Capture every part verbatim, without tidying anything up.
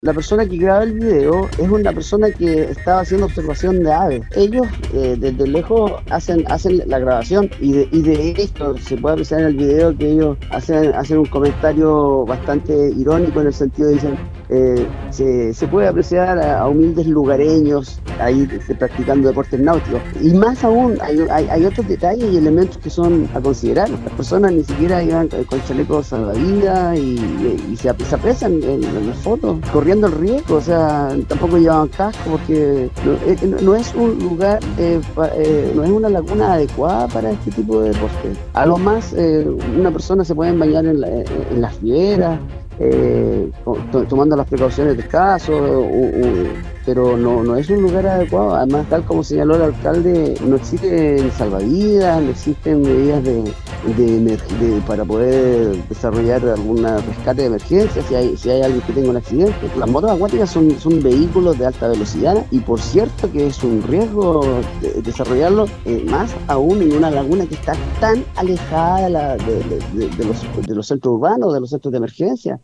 La persona que graba el video es una persona que estaba haciendo observación de aves. Ellos eh, desde lejos hacen, hacen la grabación y de, y de esto se puede apreciar en el video que ellos hacen, hacen un comentario bastante irónico en el sentido de dicen eh, se, se puede apreciar a, a humildes lugareños ahí este, practicando deportes náuticos. Y más aún, hay, hay, hay otros detalles y elementos que son a considerar. Las personas ni siquiera iban con chalecos salvavidas y, y, y se, se aprecian en, en las fotos, corriendo el riesgo, o sea, tampoco llevaban casco porque no, eh, no- no es un lugar, eh, pa- eh, no es una laguna adecuada para este tipo de deporte. A lo más, eh, una persona se puede bañar en, la- en las riberas, eh, co- to- tomando las precauciones del caso, o- o- pero no, no es un lugar adecuado. Además, tal como señaló el alcalde, no existen salvavidas, no existen medidas de, de, emerg- de- para poder desarrollar algún rescate de emergencia si hay, si hay alguien que tenga un accidente. Las motos acuáticas son, son vehículos de alta velocidad y por cierto que es un riesgo de- desarrollarlo, eh, más aún en una laguna que está tan alejada de, la- de- de- de- de los, de los centros urbanos, de los centros de emergencia.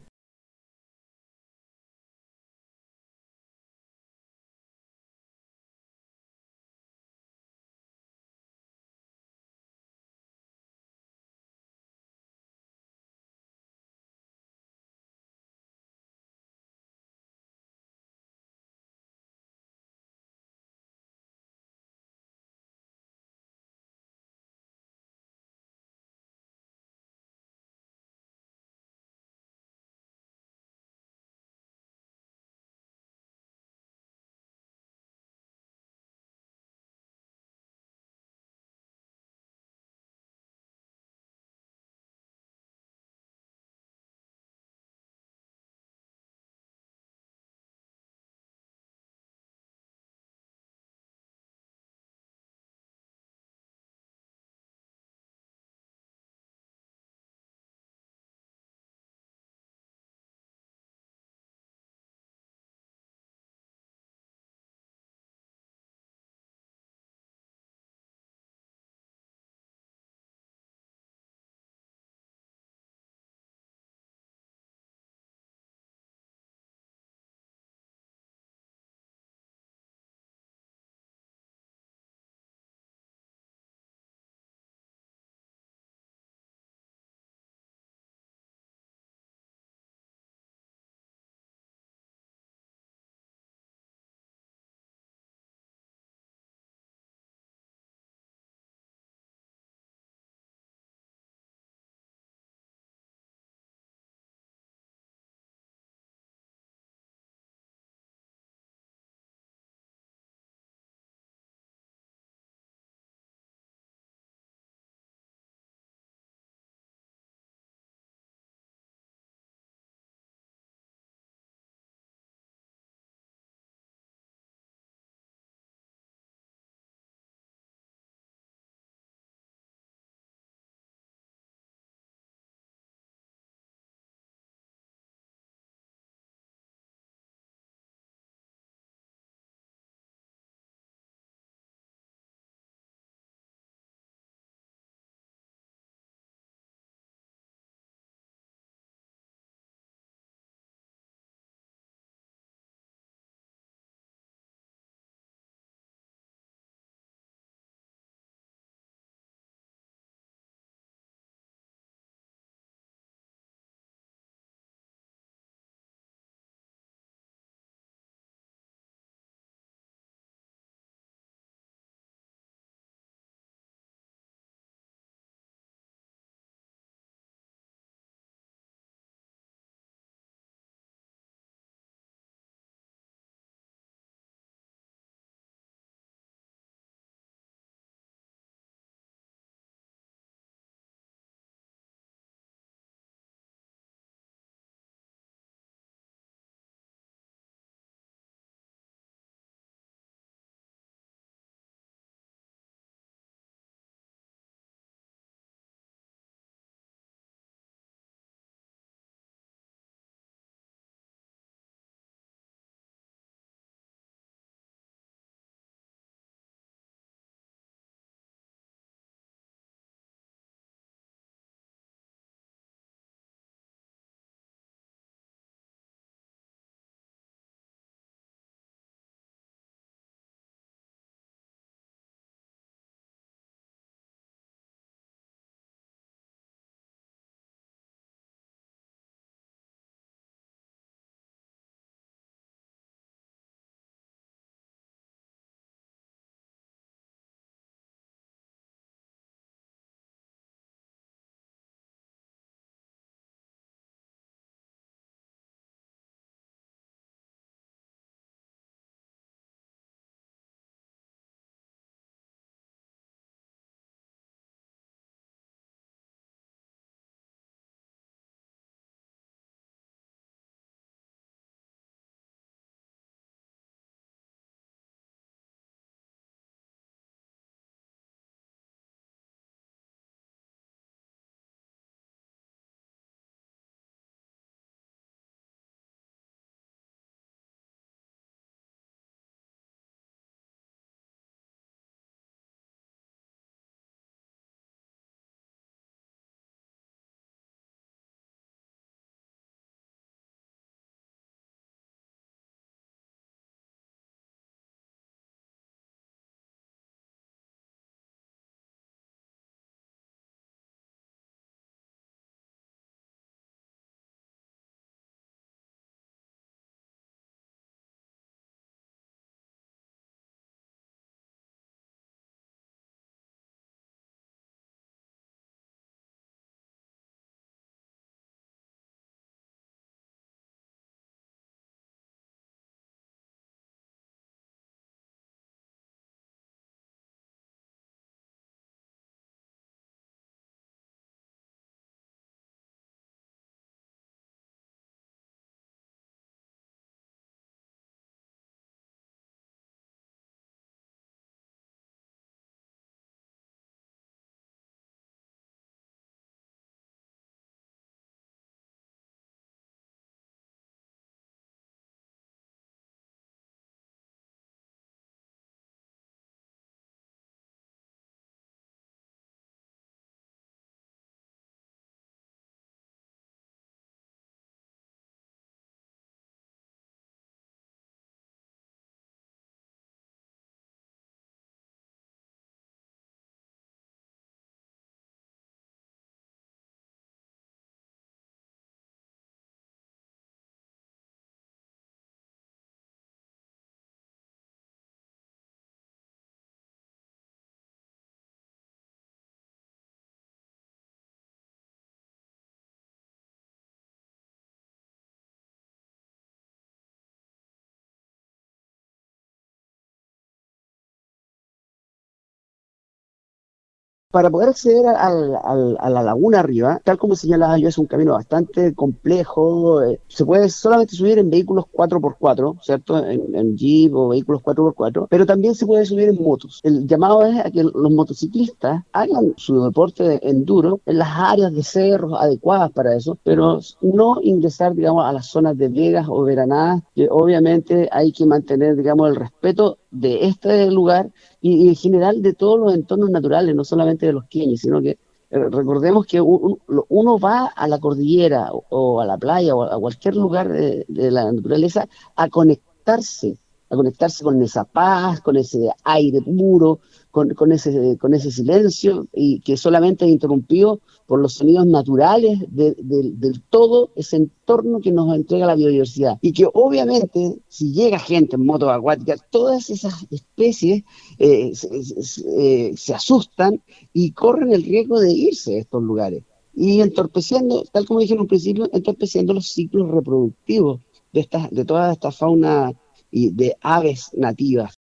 para poder acceder al- al- a la laguna arriba, tal como señalaba yo, es un camino bastante complejo. eh, se puede solamente subir en vehículos cuatro por cuatro, ¿cierto? En, en Jeep o vehículos cuatro por cuatro, pero también se puede subir en motos. El llamado es a que los motociclistas hagan su deporte de enduro en las áreas de cerros adecuadas para eso, pero no ingresar, digamos, a las zonas de vegas o veranadas, que obviamente hay que mantener, digamos, el respeto de este lugar y, y en general de todos los entornos naturales, no solamente de los queños, sino que eh, recordemos que un- un- uno va a la cordillera o, o a la playa o a cualquier lugar de, de la naturaleza a conectarse, a conectarse con esa paz, con ese aire puro, con, con ese, con ese silencio y que solamente es interrumpido por los sonidos naturales de- de- del todo ese entorno que nos entrega la biodiversidad. Y que obviamente si llega gente en motos acuáticas, todas esas especies eh, se, se- eh, se asustan y corren el riesgo de irse a estos lugares. Y entorpeciendo, tal como dije en un principio, entorpeciendo los ciclos reproductivos de, estas, de toda esta fauna y de aves nativas.